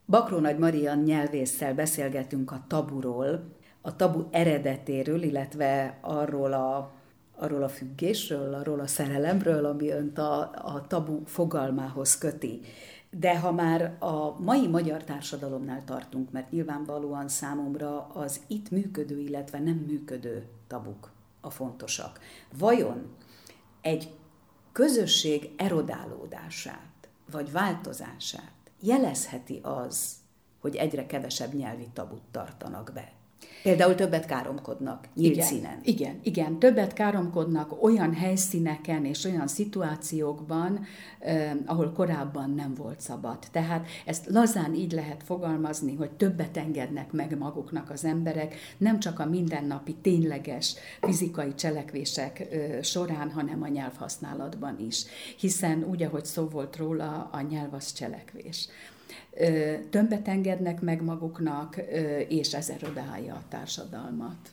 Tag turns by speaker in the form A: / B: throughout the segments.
A: Bakró Nagy Marian nyelvésszel beszélgetünk a taburól, a tabu eredetéről, illetve arról a függésről, arról a szerelemről, ami önt a tabu fogalmához köti. De ha már a mai magyar társadalomnál tartunk, mert nyilvánvalóan számomra az itt működő, illetve nem működő tabuk a fontosak. Vajon egy közösség erodálódását, vagy változását jelezheti az, hogy egyre kevesebb nyelvi tabut tartanak be? Például többet káromkodnak nyílt színen.
B: Igen, többet káromkodnak olyan helyszíneken és olyan szituációkban, ahol korábban nem volt szabad. Tehát ezt lazán így lehet fogalmazni, hogy többet engednek meg maguknak az emberek, nem csak a mindennapi tényleges fizikai cselekvések során, hanem a nyelvhasználatban is. Hiszen úgy, ahogy szó volt róla, a nyelv az cselekvés. Többet engednek meg maguknak, és ez erodálja a társadalmat.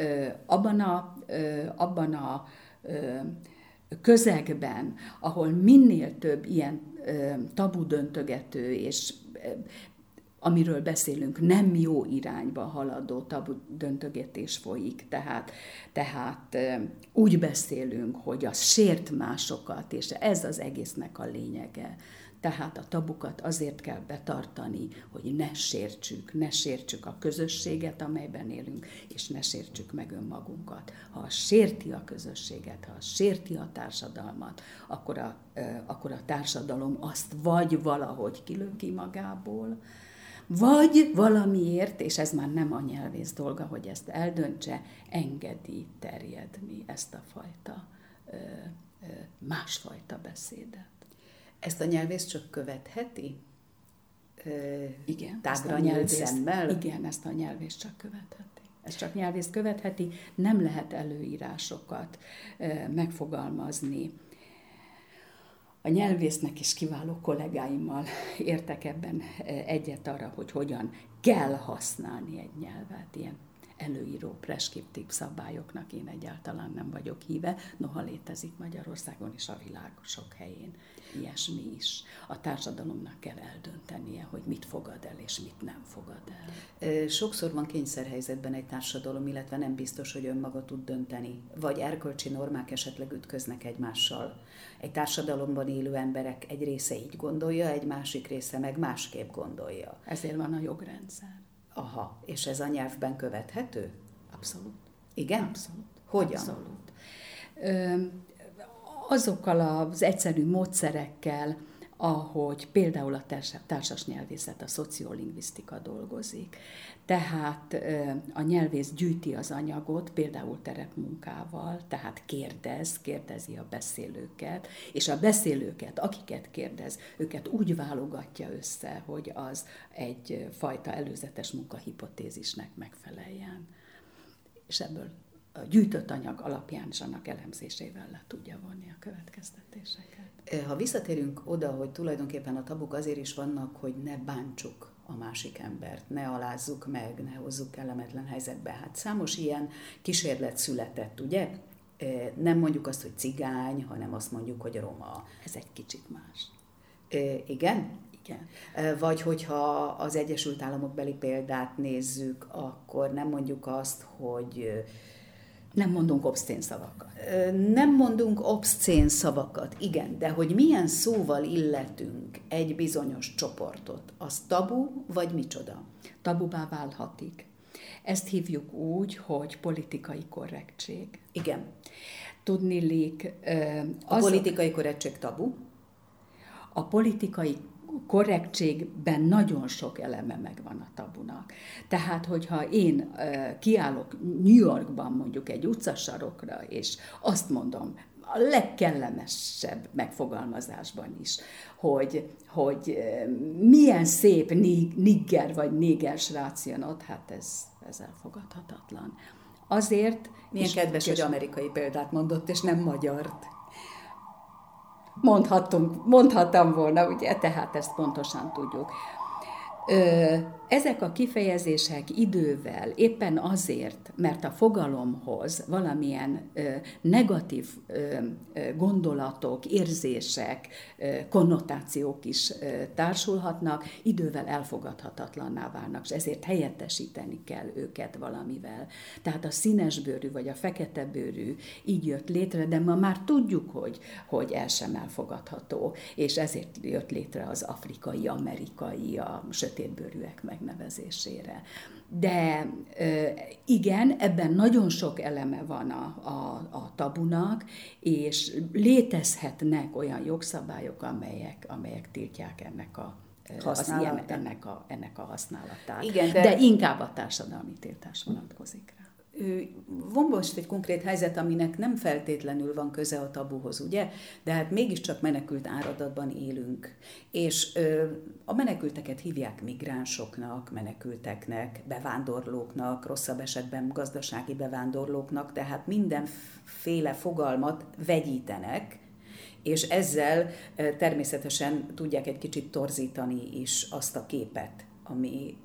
B: Abban a közegben, ahol minél több ilyen tabu döntögető, és amiről beszélünk, nem jó irányba haladó tabu döntögetés folyik, tehát úgy beszélünk, hogy az sért másokat, és ez az egésznek a lényege. Tehát a tabukat azért kell betartani, hogy ne sértsük a közösséget, amelyben élünk, és ne sértsük meg önmagunkat. Ha sérti a közösséget, ha sérti a társadalmat, akkor a társadalom azt vagy valahogy kilöki magából, vagy valamiért, és ez már nem a nyelvész dolga, hogy ezt eldöntse, engedi terjedni ezt a fajta, másfajta beszédet.
A: Ezt a nyelvész csak követheti?
B: Igen.
A: Tágra nyílt szemmel?
B: Igen, ezt a nyelvész csak követheti. Ezt csak nyelvész követheti, nem lehet előírásokat megfogalmazni. A nyelvésznek is kiváló kollégáimmal értek ebben egyet arra, hogy hogyan kell használni egy nyelvet, ilyen előíró, preskriptív szabályoknak én egyáltalán nem vagyok híve, noha létezik Magyarországon és a világ sok helyén ilyesmi is. A társadalomnak kell eldöntenie, hogy mit fogad el és mit nem fogad el.
A: Sokszor van kényszerhelyzetben egy társadalom, illetve nem biztos, hogy önmaga tud dönteni, vagy erkölcsi normák esetleg ütköznek egymással. Egy társadalomban élő emberek egy része így gondolja, egy másik része meg másképp gondolja.
B: Ezért van a jogrendszer.
A: Aha, és ez a nyelvben követhető?
B: Abszolút.
A: Igen?
B: Abszolút.
A: Hogyan?
B: Abszolút. Azokkal az egyszerű módszerekkel, ahogy például a társas nyelvészet, a szociolingvisztika dolgozik. Tehát a nyelvész gyűjti az anyagot, például terepmunkával, tehát kérdezi a beszélőket, és a beszélőket, akiket kérdez, őket úgy válogatja össze, hogy az egyfajta előzetes munkahipotézisnek megfeleljen. És ebből a gyűjtött anyag alapján és annak elemzésével le tudja vonni a következtetéseket.
A: Ha visszatérünk oda, hogy tulajdonképpen a tabuk azért is vannak, hogy ne bántsuk a másik embert, ne alázzuk meg, ne hozzuk kellemetlen helyzetbe. Hát számos ilyen kísérlet született, ugye? Nem mondjuk azt, hogy cigány, hanem azt mondjuk, hogy roma.
B: Ez egy kicsit más.
A: Igen?
B: Igen.
A: Vagy hogyha az Egyesült Államok beli példát nézzük, akkor nem mondjuk azt, hogy...
B: Nem mondunk obszcén szavakat.
A: Nem mondunk obszcén szavakat, igen, de hogy milyen szóval illetünk egy bizonyos csoportot, az tabu, vagy micsoda?
B: Tabubá válhatik. Ezt hívjuk úgy, hogy politikai korrektség.
A: Igen.
B: Tudniillik...
A: A politikai korrektség tabu?
B: A politikai korrektségben nagyon sok eleme megvan a tabunak. Tehát, hogyha én kiállok New Yorkban mondjuk egy utcasarokra, és azt mondom, a legkellemesebb megfogalmazásban is, hogy milyen szép nigger vagy néger srác jön ott, hát ez elfogadhatatlan. Azért...
A: Milyen kedves, hogy amerikai példát mondott, és nem magyart.
B: Mondhattam volna, ugye, tehát ezt pontosan tudjuk. Ezek a kifejezések idővel éppen azért, mert a fogalomhoz valamilyen negatív gondolatok, érzések, konnotációk is társulhatnak, idővel elfogadhatatlanná válnak, és ezért helyettesíteni kell őket valamivel. Tehát a színesbőrű vagy a feketebőrű így jött létre, de ma már tudjuk, hogy el sem elfogadható, és ezért jött létre az afrikai, amerikai, a sötétbőrűek megnevezésére. De igen, ebben nagyon sok eleme van a tabunak, és létezhetnek olyan jogszabályok, amelyek tiltják ennek a használatát. Igen, de inkább a társadalmi tiltás vonatkozik rá.
A: Van most egy konkrét helyzet, aminek nem feltétlenül van köze a tabuhoz, ugye? De hát mégiscsak menekült áradatban élünk. És a menekülteket hívják migránsoknak, menekülteknek, bevándorlóknak, rosszabb esetben gazdasági bevándorlóknak, tehát mindenféle fogalmat vegyítenek, és ezzel természetesen tudják egy kicsit torzítani is azt a képet, ami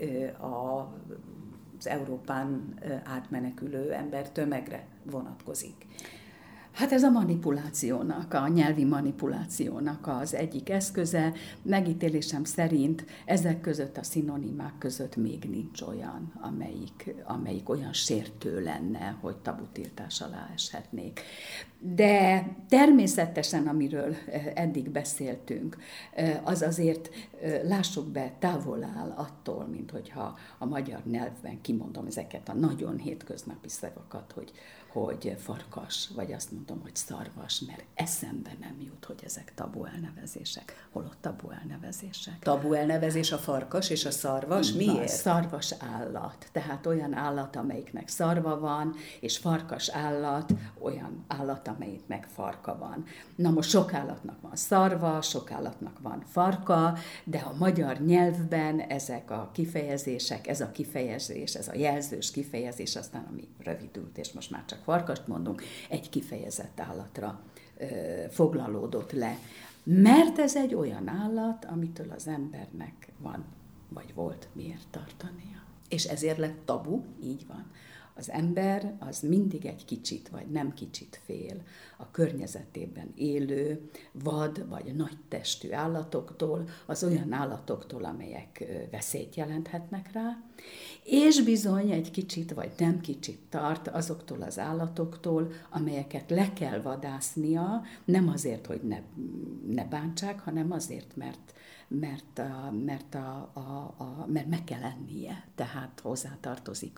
A: az Európán átmenekülő ember tömegre vonatkozik.
B: Hát ez a manipulációnak, a nyelvi manipulációnak az egyik eszköze. Megítélésem szerint ezek között, a szinonimák között még nincs olyan, amelyik olyan sértő lenne, hogy tabutiltás alá eshetnék. De természetesen, amiről eddig beszéltünk, az azért, lássuk be, távol áll attól, mint hogyha a magyar nyelvben kimondom ezeket a nagyon hétköznapi szavakat, hogy farkas, vagy azt mondom, hogy szarvas, mert eszembe nem jut, hogy ezek tabu elnevezések, holott tabu elnevezések.
A: Tabu elnevezés a farkas és a szarvas? Miért?
B: Szarvas állat, tehát olyan állat, amelyiknek szarva van, és farkas állat, olyan állat, amelyiknek farka van. Na most sok állatnak van szarva, sok állatnak van farka, de a magyar nyelvben ezek a kifejezések, ez a jelzős kifejezés, aztán ami rövidült, és most már csak farkast mondunk, egy kifejezett állatra foglalódott le. Mert ez egy olyan állat, amitől az embernek van, vagy volt miért tartania.
A: És ezért lett tabu?
B: Így van. Az ember az mindig egy kicsit, vagy nem kicsit fél a környezetében élő, vad vagy nagy testű állatoktól, az olyan állatoktól, amelyek veszélyt jelenthetnek rá, és bizony egy kicsit, vagy nem kicsit tart azoktól az állatoktól, amelyeket le kell vadásznia, nem azért, hogy ne bántsák, hanem azért, mert meg kell ennie, tehát hozzátartozik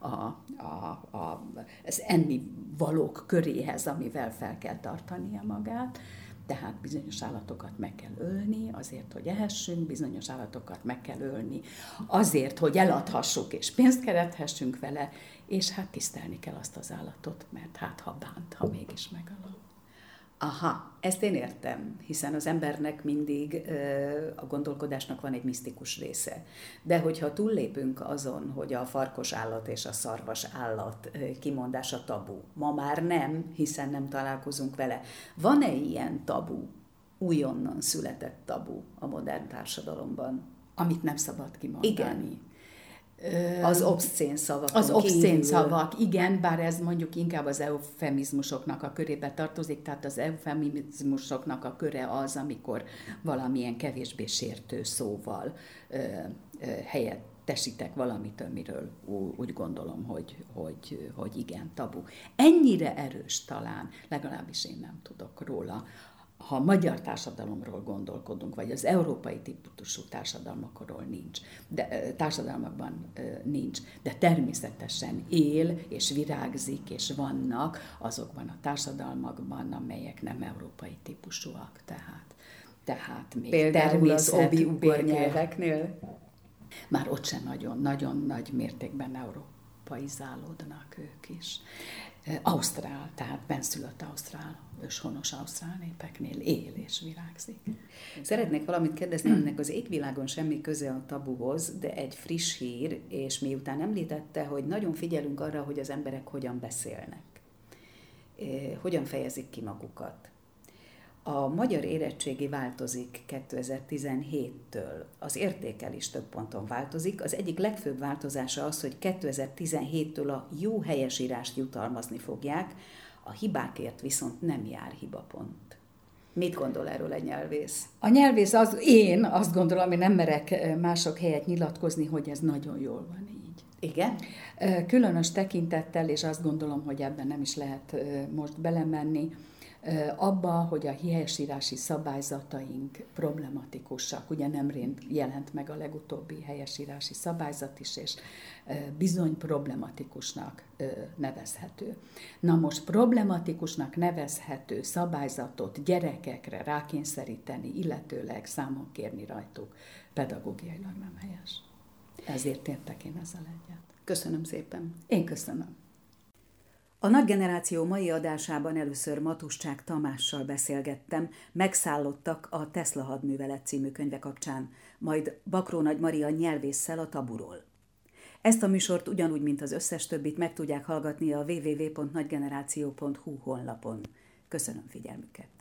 B: az ennivalók köréhez, amivel fel kell tartania magát. Tehát bizonyos állatokat meg kell ölni azért, hogy ehessünk, bizonyos állatokat meg kell ölni azért, hogy eladhassuk és pénzt kerethessünk vele, és hát tisztelni kell azt az állatot, mert hát ha bánt, ha mégis megalom.
A: Aha, ezt én értem, hiszen az embernek mindig a gondolkodásnak van egy misztikus része. De hogyha túllépünk azon, hogy a farkas állat és a szarvas állat kimondása tabu, ma már nem, hiszen nem találkozunk vele. Van-e ilyen tabu, újonnan született tabu a modern társadalomban?
B: Amit nem szabad kimondani.
A: Igen. Az obszcén szavak.
B: Az obszcén szavak, igen, bár ez mondjuk inkább az eufemizmusoknak a körébe tartozik, tehát az eufemizmusoknak a köre az, amikor valamilyen kevésbé sértő szóval helyettesítek valamit, amiről úgy gondolom, hogy igen, tabu. Ennyire erős talán, legalábbis én nem tudok róla. Ha a magyar társadalomról gondolkodunk, vagy az európai típusú társadalmakban nincs, de természetesen él és virágzik, és vannak azokban a társadalmakban, amelyek nem európai típusúak, tehát még
A: például az obi-ugor nyelveknél?
B: Már ott sem nagyon nagy mértékben európaizálódnak ők is. Ausztrál, tehát bennszülött ausztrál, őshonos ausztrál népeknél él és virágzik.
A: Szeretnék valamit kérdezni, aminek az égvilágon semmi köze a tabuhoz, de egy friss hír, és miután említette, hogy nagyon figyelünk arra, hogy az emberek hogyan beszélnek, hogyan fejezik ki magukat. A magyar érettségi változik 2017-től, az értékelés több ponton változik. Az egyik legfőbb változása az, hogy 2017-től a jó helyesírást jutalmazni fogják, a hibákért viszont nem jár hibapont. Mit gondol erről egy nyelvész?
B: A nyelvész, én azt gondolom, én nem merek mások helyett nyilatkozni, hogy ez nagyon jól van így.
A: Igen?
B: Különös tekintettel, és azt gondolom, hogy ebben nem is lehet most belemenni, abba, hogy a helyesírási szabályzataink problematikusak. Ugye nemrég jelent meg a legutóbbi helyesírási szabályzat is, és bizony problematikusnak nevezhető. Na most problematikusnak nevezhető szabályzatot gyerekekre rákényszeríteni, illetőleg számon kérni rajtuk pedagógiailag nem helyes. Ezért értek én ezzel egyet.
A: Köszönöm szépen.
B: Én köszönöm.
A: A Nagy Generáció mai adásában először Matuschák Tamással beszélgettem, Megszállottak a Tesla hadművelet című könyve kapcsán, majd Bakró Nagy Maria nyelvésszel a taburól. Ezt a műsort ugyanúgy, mint az összes többit meg tudják hallgatni a www.nagygeneráció.hu honlapon. Köszönöm figyelmüket!